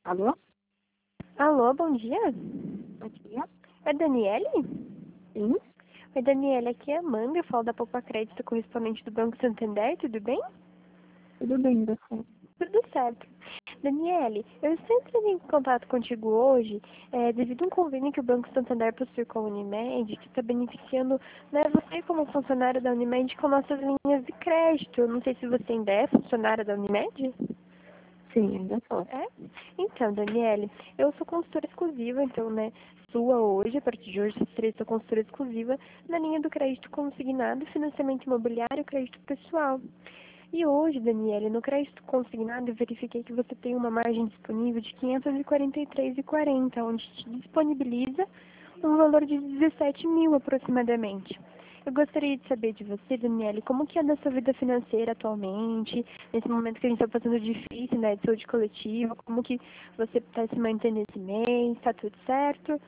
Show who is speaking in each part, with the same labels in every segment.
Speaker 1: Alô?
Speaker 2: Alô, bom dia.
Speaker 1: Bom dia.
Speaker 2: É Daniele?
Speaker 1: Sim,
Speaker 2: Oi, Daniele, aqui é a Amanda, eu falo da Poupa Crédito, correspondente do Banco Santander, tudo bem?
Speaker 1: tudo bem, você?
Speaker 2: Tudo certo. Daniele, eu estou entrando em contato contigo hoje devido a um convênio que o Banco Santander possui com a Unimed, que está beneficiando, né, você como funcionário da Unimed com nossas linhas de crédito. Eu não sei se você ainda é funcionária da Unimed.
Speaker 1: Sim, ainda sou.
Speaker 2: É? Então, Daniele, eu sou consultora exclusiva, então, né, sua hoje, a partir de hoje, serei sua consultora exclusiva na linha do crédito consignado, financiamento imobiliário e crédito pessoal. E hoje, Daniele, no crédito consignado, eu verifiquei que você tem uma margem disponível de 543,40, onde te disponibiliza um valor de 17 mil aproximadamente. Eu gostaria de saber de você, Daniele, como que é a sua vida financeira atualmente, nesse momento que a gente está passando difícil, né, de saúde coletiva, como que você está se mantendo esse mês, está tudo certo?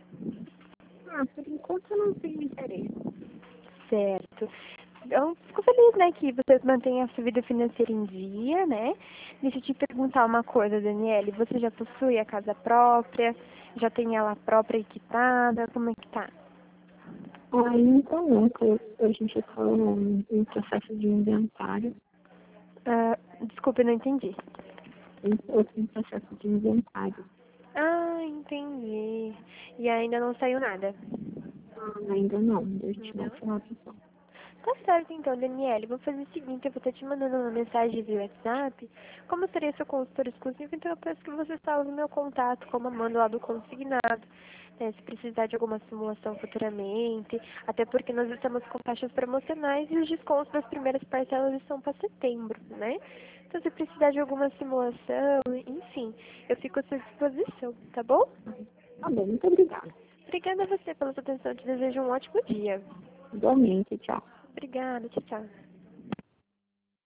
Speaker 1: Por enquanto eu não tenho interesse.
Speaker 2: Certo. Eu fico feliz, né, que você mantém a sua vida financeira em dia, né? Deixa eu te perguntar uma coisa, Daniele. Você já possui a casa própria? Já tem ela própria e quitada? Como é que tá?
Speaker 1: Ainda não, porque a gente está em processo de inventário.
Speaker 2: Desculpa, eu não entendi.
Speaker 1: Eu estou em processo de inventário.
Speaker 2: Ah, entendi. E ainda não saiu nada?
Speaker 1: Ainda não, deixa eu
Speaker 2: Não?
Speaker 1: te dar atenção.
Speaker 2: Tá certo, então, Daniele. Vou fazer o seguinte, eu vou estar te mandando uma mensagem via WhatsApp. Como eu serei seu consultor exclusivo, então eu peço que você salve meu contato, como Amanda lá do Consignado. Né, se precisar de alguma simulação futuramente, até porque nós estamos com taxas promocionais e os descontos das primeiras parcelas estão para setembro, né? Então, se precisar de alguma simulação, enfim, eu fico à sua disposição, tá bom?
Speaker 1: Tá bom, muito obrigada.
Speaker 2: Obrigada a você pela sua atenção. Te desejo um ótimo dia.
Speaker 1: Igualmente, tchau.
Speaker 2: Obrigada, tchau, tchau.